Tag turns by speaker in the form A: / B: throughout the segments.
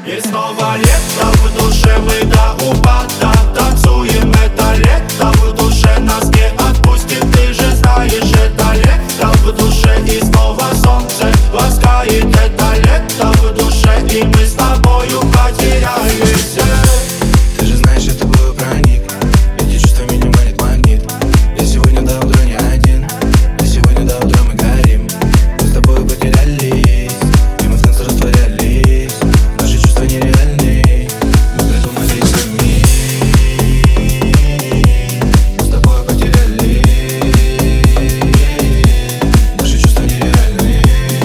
A: И снова лето в душе, мы до упада танцуем это лето в душе, нас не отпустит, ты же знаешь, это лето в душе. И снова солнце ласкает это лето в душе, и мы с тобою потеряемся.
B: Ты же знаешь, я тобою проник, эти чувства меня манит магнит. Я сегодня до утра не один, и сегодня до утра мы горим. Мы с тобою потерялись, и мы в танце растворялись. Наши чувства нереальны, мы придумали сами. Мы с тобою потерялись, наши чувства нереальны,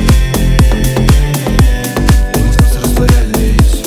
B: и мы в танце растворялись.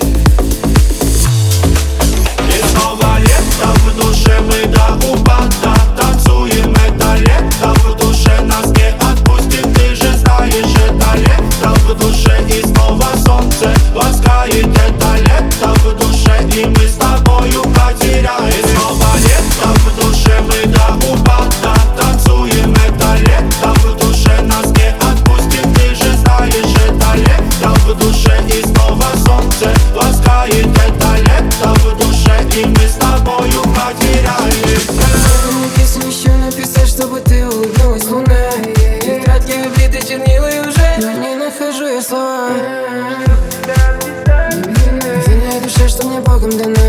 A: И снова лето в душе, мы до упада танцуем это лето в душе, нас не отпустит, ты же знаешь, это лето в душе. И снова солнце ласкает это лето в душе, и мы с тобою потеряем. И снова лето в душе, мы до упада танцуем это лето в душе, нас не отпустит, ты же знаешь, это лето в душе. И снова солнце ласкает это лето в душе, и мы с тобою потеряемся.
C: Песню еще написать, чтобы ты улыбнулась луна. Тетрадки облиты чернилой уже, но не нахожу я слова. Винная душа, что мне Богом дана.